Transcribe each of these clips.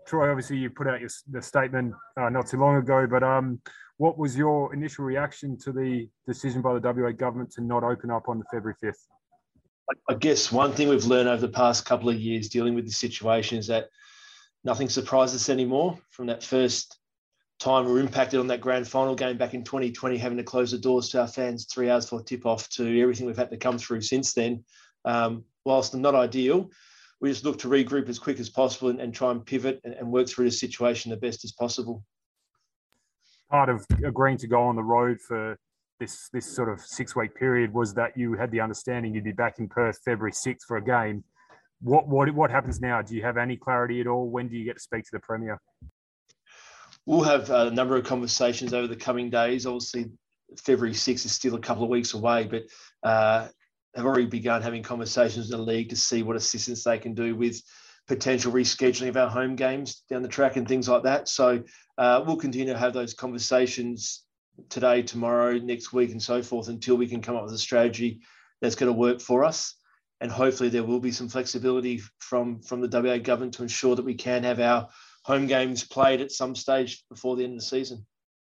Troy, obviously you put out the statement not too long ago, but what was your initial reaction to the decision by the WA government to not open up on the February 5th? I guess one thing we've learned over the past couple of years dealing with this situation is that nothing surprises us anymore. From that first time we were impacted on that grand final game back in 2020, having to close the doors to our fans 3 hours before tip-off, to everything we've had to come through since then. Whilst not ideal, we just look to regroup as quick as possible and try and pivot and work through the situation the best as possible. Part of agreeing to go on the road for this sort of 6-week period was that you had the understanding you'd be back in Perth February 6th for a game. What happens now? Do you have any clarity at all? When do you get to speak to the Premier? We'll have a number of conversations over the coming days. Obviously, February 6th is still a couple of weeks away, but have already begun having conversations in the league to see what assistance they can do with potential rescheduling of our home games down the track and things like that. So we'll continue to have those conversations today, tomorrow, next week, and so forth until we can come up with a strategy that's going to work for us. And hopefully there will be some flexibility from the WA government to ensure that we can have our home games played at some stage before the end of the season.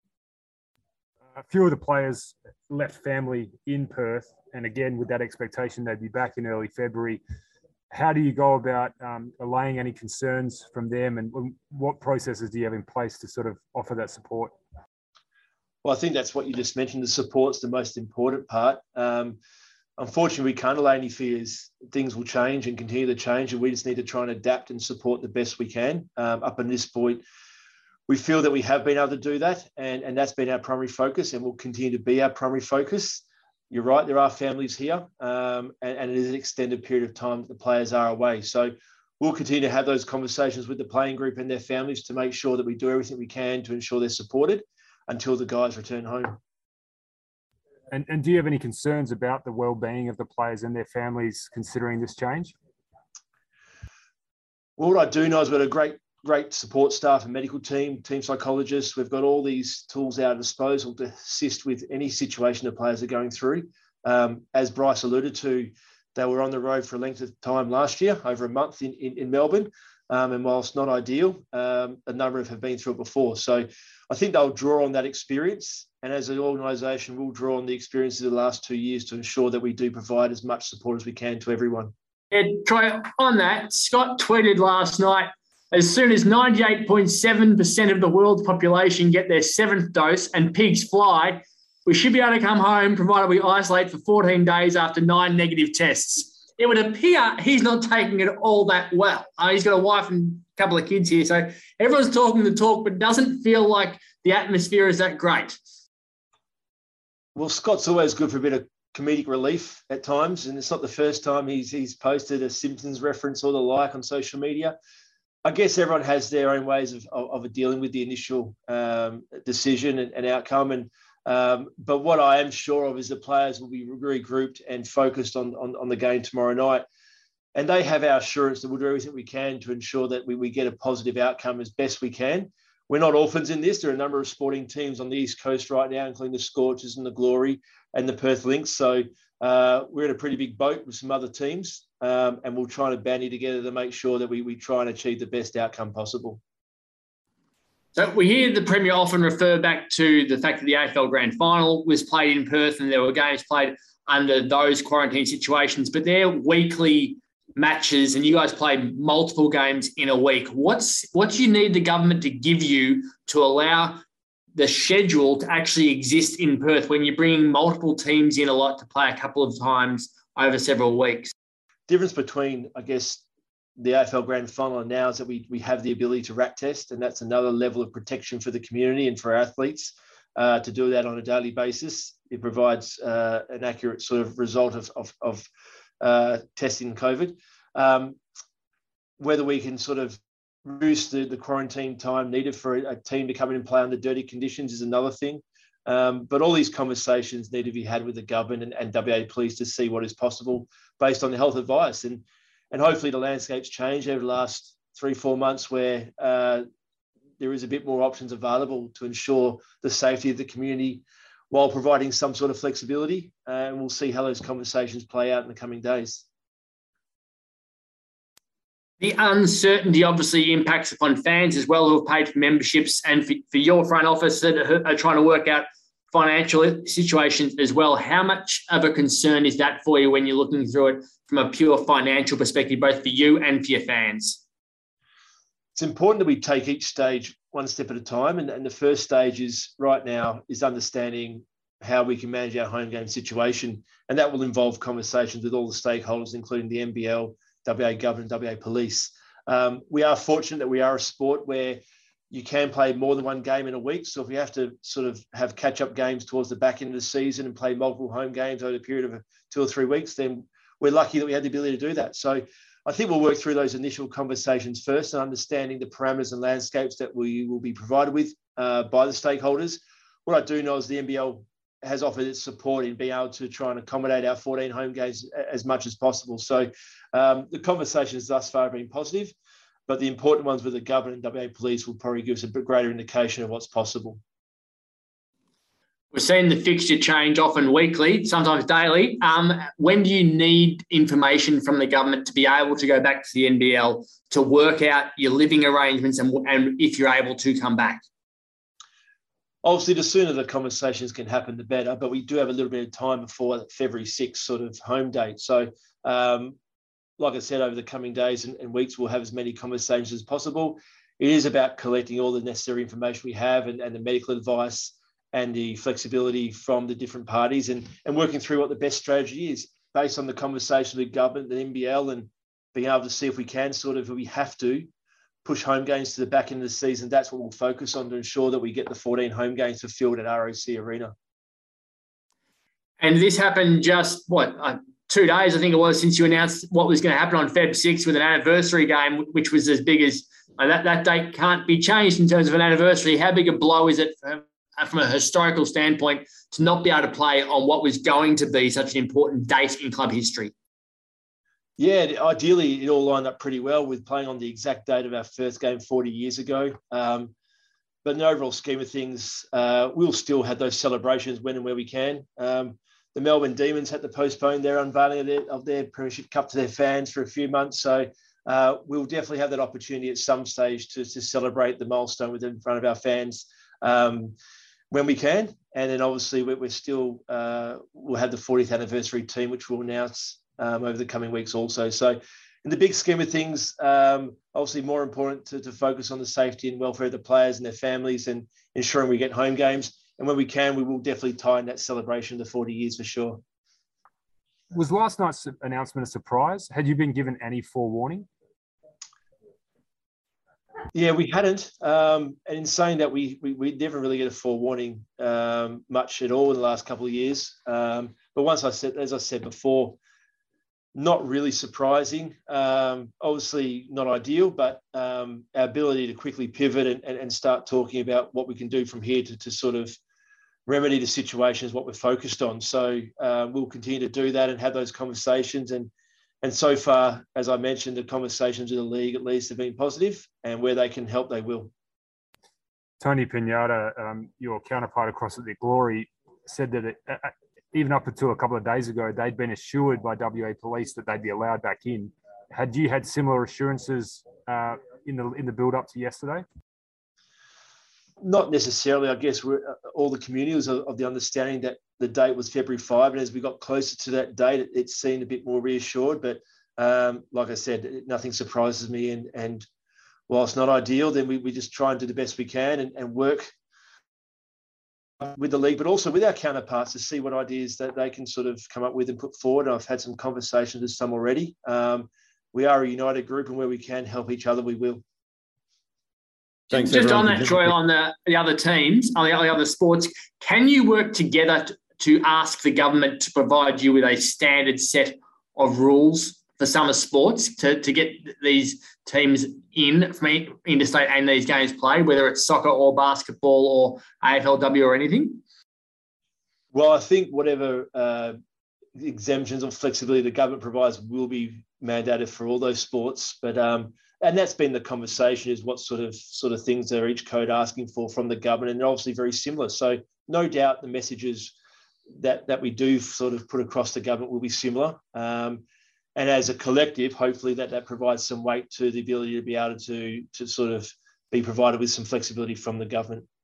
A few of the players left family in Perth, and again, with that expectation they'd be back in early February. How do you go about allaying any concerns from them, and what processes do you have in place to sort of offer that support? Well, I think that's what you just mentioned. The support's the most important part. Unfortunately, we can't allay any fears. Things will change and continue to change, and we just need to try and adapt and support the best we can. Up until this point, we feel that we have been able to do that, and that's been our primary focus and will continue to be our primary focus. You're right, there are families here, and it is an extended period of time that the players are away. So we'll continue to have those conversations with the playing group and their families to make sure that we do everything we can to ensure they're supported until the guys return home. And do you have any concerns about the well-being of the players and their families considering this change? Well, what I do know is we've got a great support staff and medical team psychologists. We've got all these tools at our disposal to assist with any situation the players are going through. As Bryce alluded to, they were on the road for a length of time last year, over a month in Melbourne. And whilst not ideal, a number have been through it before. So I think they'll draw on that experience. And as an organisation, we'll draw on the experiences of the last 2 years to ensure that we do provide as much support as we can to everyone. Yeah, Troy, on that, Scott tweeted last night, as soon as 98.7% of the world's population get their 7th dose and pigs fly, we should be able to come home provided we isolate for 14 days after 9 negative tests. It would appear he's not taking it all that well. He's got a wife and a couple of kids here, so everyone's talking the talk, but doesn't feel like the atmosphere is that great. Well, Scott's always good for a bit of comedic relief at times, and it's not the first time he's posted a Simpsons reference or the like on social media. I guess everyone has their own ways of dealing with the initial decision and outcome. But what I am sure of is the players will be regrouped and focused on the game tomorrow night. And they have our assurance that we'll do everything we can to ensure that we get a positive outcome as best we can. We're not orphans in this. There are a number of sporting teams on the East Coast right now, including the Scorchers and the Glory and the Perth Lynx. So we're in a pretty big boat with some other teams, and we'll try to bandy together to make sure that we try and achieve the best outcome possible. So we hear the Premier often refer back to the fact that the AFL Grand Final was played in Perth and there were games played under those quarantine situations, but they're weekly matches and you guys play multiple games in a week. What do you need the government to give you to allow the schedule to actually exist in Perth when you're bringing multiple teams in a lot to play a couple of times over several weeks? Difference between, I guess, the AFL Grand Final now is that we have the ability to RAT test, and that's another level of protection for the community and for our athletes to do that on a daily basis. It provides an accurate sort of result of testing COVID. Whether we can sort of reduce the quarantine time needed for a team to come in and play under dirty conditions is another thing. But all these conversations need to be had with the government and WA Police to see what is possible based on the health advice. And hopefully the landscape's changed over the last 3-4 months where there is a bit more options available to ensure the safety of the community while providing some sort of flexibility. And we'll see how those conversations play out in the coming days. The uncertainty obviously impacts upon fans as well who have paid for memberships, and for your front office that are trying to work out financial situations as well. How much of a concern is that for you when you're looking through it from a pure financial perspective, both for you and for your fans? It's important that we take each stage one step at a time. And the first stage is right now is understanding how we can manage our home game situation. And that will involve conversations with all the stakeholders, including the NBL, WA Government, WA Police. We are fortunate that we are a sport where you can play more than one game in a week. So if we have to sort of have catch-up games towards the back end of the season and play multiple home games over a period of 2 or 3 weeks, then we're lucky that we had the ability to do that. So I think we'll work through those initial conversations first and understanding the parameters and landscapes that we will be provided with by the stakeholders. What I do know is the NBL has offered its support in being able to try and accommodate our 14 home games as much as possible. So the conversations thus far have been positive, but the important ones with the government and WA Police will probably give us a bit greater indication of what's possible. We're seeing the fixture change often weekly, sometimes daily. When do you need information from the government to be able to go back to the NBL to work out your living arrangements and if you're able to come back? Obviously, the sooner the conversations can happen, the better, but we do have a little bit of time before February 6th sort of home date. So, like I said, over the coming days and weeks, we'll have as many conversations as possible. It is about collecting all the necessary information we have and the medical advice and the flexibility from the different parties and working through what the best strategy is based on the conversation with government, the NBL, and being able to see if we can if we have to, push home games to the back end of the season. That's what we'll focus on to ensure that we get the 14 home games fulfilled at ROC Arena. And this happened just, 2 days, I think it was, since you announced what was going to happen on Feb 6 with an anniversary game, which was as big as that date can't be changed in terms of an anniversary. How big a blow is it from a historical standpoint to not be able to play on what was going to be such an important date in club history? Yeah, ideally it all lined up pretty well with playing on the exact date of our first game 40 years ago. But in the overall scheme of things, we'll still have those celebrations when and where we can. The Melbourne Demons had to postpone their unveiling of their Premiership Cup to their fans for a few months. So we'll definitely have that opportunity at some stage to celebrate the milestone in front of our fans when we can. And then obviously we're still, we'll have the 40th anniversary team, which we'll announce over the coming weeks also. So in the big scheme of things, obviously more important to focus on the safety and welfare of the players and their families and ensuring we get home games. And when we can, we will definitely tie in that celebration of the 40 years for sure. Was last night's announcement a surprise? Had you been given any forewarning? Yeah, we hadn't. And in saying that, we never really get a forewarning much at all in the last couple of years. But as I said before, not really surprising. Obviously not ideal, but our ability to quickly pivot and start talking about what we can do from here to sort of remedy the situation is what we're focused on. So we'll continue to do that and have those conversations. And so far, as I mentioned, the conversations with the league at least have been positive, and where they can help, they will. Tony Pinata, your counterpart across at the Glory, said that even up until a couple of days ago, they'd been assured by WA Police that they'd be allowed back in. Had you had similar assurances in the build-up to yesterday? Not necessarily. I guess all the community was of the understanding that the date was February 5, and as we got closer to that date, it seemed a bit more reassured. But like I said, nothing surprises me. And while it's not ideal, then we just try and do the best we can and work with the league, but also with our counterparts to see what ideas that they can sort of come up with and put forward. I've had some conversations with some already. We are a united group, and where we can help each other, we will. Thanks, just on that, Troy, on the other teams, on the other sports, can you work together to ask the government to provide you with a standard set of rules for summer sports to get these teams in from interstate and these games played, whether it's soccer or basketball or AFLW or anything? Well, I think whatever exemptions or flexibility the government provides will be mandated for all those sports. But and that's been the conversation, is what sort of things are each code asking for from the government, and they're obviously very similar. So no doubt the messages that we do sort of put across the government will be similar. And as a collective, hopefully that provides some weight to the ability to be able to sort of be provided with some flexibility from the government.